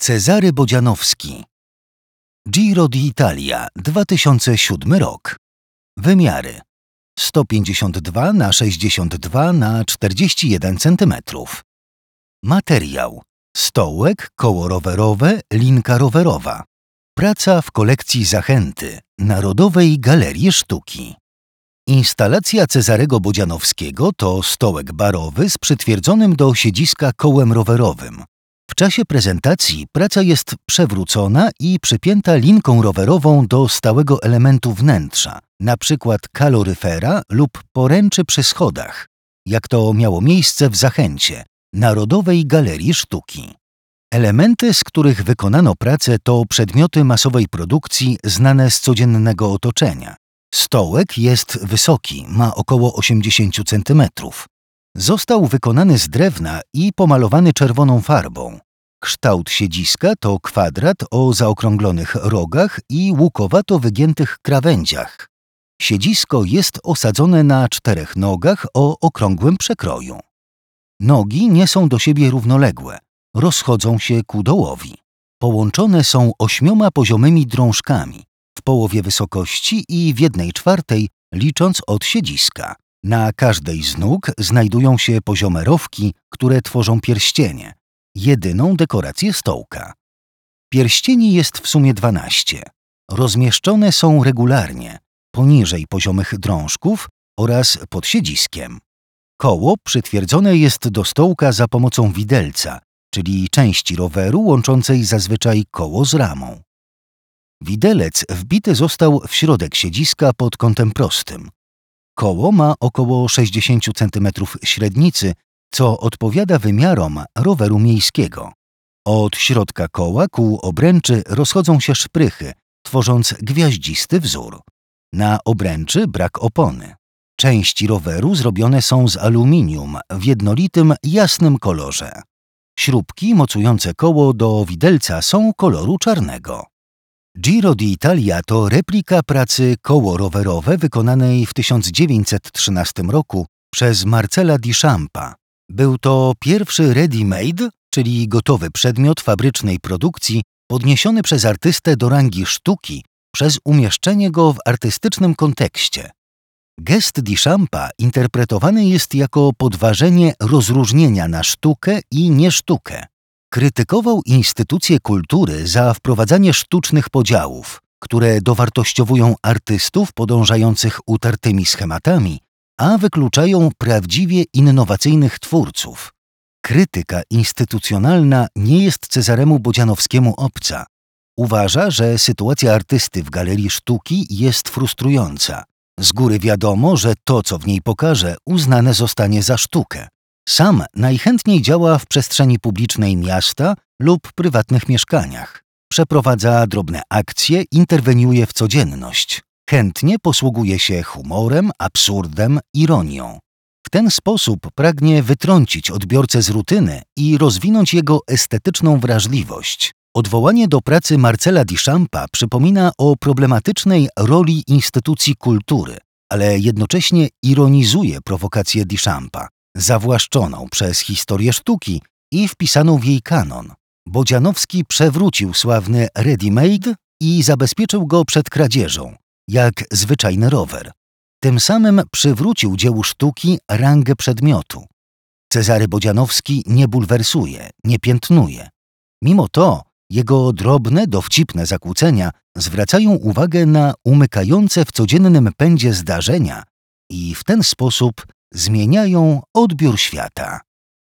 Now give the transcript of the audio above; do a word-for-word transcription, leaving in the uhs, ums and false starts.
Cezary Bodzianowski. Giro d'Italia, dwa tysiące siódmy rok. Wymiary: sto pięćdziesiąt dwa na sześćdziesiąt dwa na czterdzieści jeden centymetrów. Materiał: stołek, koło rowerowe, linka rowerowa. Praca w kolekcji Zachęty, Narodowej Galerii Sztuki. Instalacja Cezarego Bodzianowskiego to stołek barowy z przytwierdzonym do siedziska kołem rowerowym. W czasie prezentacji praca jest przewrócona i przypięta linką rowerową do stałego elementu wnętrza, np. kaloryfera lub poręczy przy schodach, jak to miało miejsce w Zachęcie, Narodowej Galerii Sztuki. Elementy, z których wykonano pracę, to przedmioty masowej produkcji znane z codziennego otoczenia. Stołek jest wysoki, ma około osiemdziesiąt centymetrów. Został wykonany z drewna i pomalowany czerwoną farbą. Kształt siedziska to kwadrat o zaokrąglonych rogach i łukowato wygiętych krawędziach. Siedzisko jest osadzone na czterech nogach o okrągłym przekroju. Nogi nie są do siebie równoległe, rozchodzą się ku dołowi. Połączone są ośmioma poziomymi drążkami, w połowie wysokości i w jednej czwartej, licząc od siedziska. Na każdej z nóg znajdują się poziome rowki, które tworzą pierścienie, jedyną dekorację stołka. Pierścieni jest w sumie dwanaście. Rozmieszczone są regularnie, poniżej poziomych drążków oraz pod siedziskiem. Koło przytwierdzone jest do stołka za pomocą widelca, czyli części roweru łączącej zazwyczaj koło z ramą. Widelec wbity został w środek siedziska pod kątem prostym. Koło ma około sześćdziesiąt centymetrów średnicy, co odpowiada wymiarom roweru miejskiego. Od środka koła ku obręczy rozchodzą się szprychy, tworząc gwiaździsty wzór. Na obręczy brak opony. Części roweru zrobione są z aluminium w jednolitym, jasnym kolorze. Śrubki mocujące koło do widelca są koloru czarnego. Giro d'Italia to replika pracy koło rowerowe wykonanej w tysiąc dziewięćset trzynastym roku przez Marcela Duchampa. Był to pierwszy ready-made, czyli gotowy przedmiot fabrycznej produkcji, podniesiony przez artystę do rangi sztuki przez umieszczenie go w artystycznym kontekście. Gest Duchampa interpretowany jest jako podważenie rozróżnienia na sztukę i niesztukę. Krytykował instytucje kultury za wprowadzanie sztucznych podziałów, które dowartościowują artystów podążających utartymi schematami, a wykluczają prawdziwie innowacyjnych twórców. Krytyka instytucjonalna nie jest Cezaremu Bodzianowskiemu obca. Uważa, że sytuacja artysty w galerii sztuki jest frustrująca. Z góry wiadomo, że to, co w niej pokaże, uznane zostanie za sztukę. Sam najchętniej działa w przestrzeni publicznej miasta lub prywatnych mieszkaniach. Przeprowadza drobne akcje, interweniuje w codzienność. Chętnie posługuje się humorem, absurdem, ironią. W ten sposób pragnie wytrącić odbiorcę z rutyny i rozwinąć jego estetyczną wrażliwość. Odwołanie do pracy Marcela Duchampa przypomina o problematycznej roli instytucji kultury, ale jednocześnie ironizuje prowokację Duchampa, zawłaszczoną przez historię sztuki i wpisaną w jej kanon. Bodzianowski przewrócił sławny ready-made i zabezpieczył go przed kradzieżą, jak zwyczajny rower. Tym samym przywrócił dziełu sztuki rangę przedmiotu. Cezary Bodzianowski nie bulwersuje, nie piętnuje. Mimo to jego drobne, dowcipne zakłócenia zwracają uwagę na umykające w codziennym pędzie zdarzenia i w ten sposób zmieniają odbiór świata.